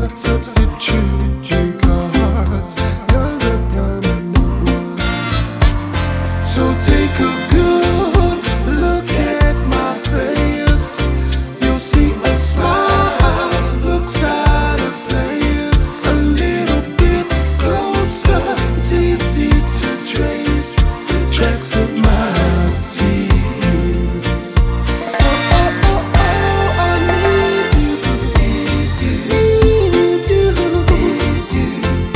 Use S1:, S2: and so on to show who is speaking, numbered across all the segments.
S1: not substitute because you're a permanent one. So take a good look at my face. You'll see a smile looks out of place. A little bit closer, it's easy to trace tracks of my tears. Oh, oh, oh, oh, I need you, need you.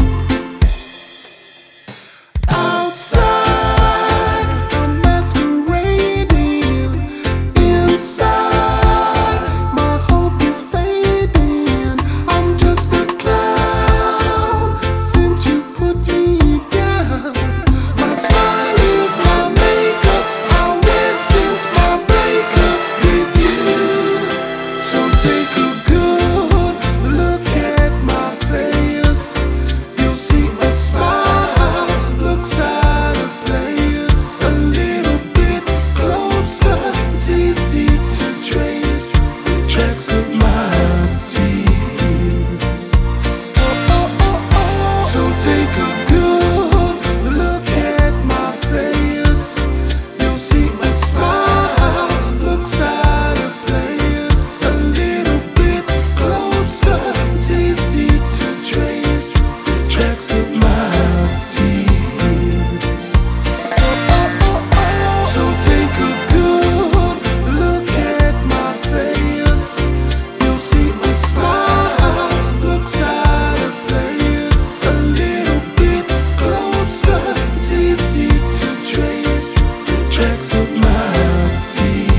S1: Outside, I'm masquerading. Inside, my hope is fading. I'm just a clown since you put me down. My smile is my makeup. I wear since my breakup with you. So take a good look at my face. You'll see a smile looks out of place. A little bit closer, it's easy to trace tracks of my tears. Oh, oh, oh, oh. So take a good look at my face. You'll see a smile looks out of place. A little bit closer, it's easy to trace tracks of my tears. Oh, oh, oh, oh. So take a good look at my face. You'll see a smile looks out of place. A little bit closer, it's easy to trace tracks of my tears.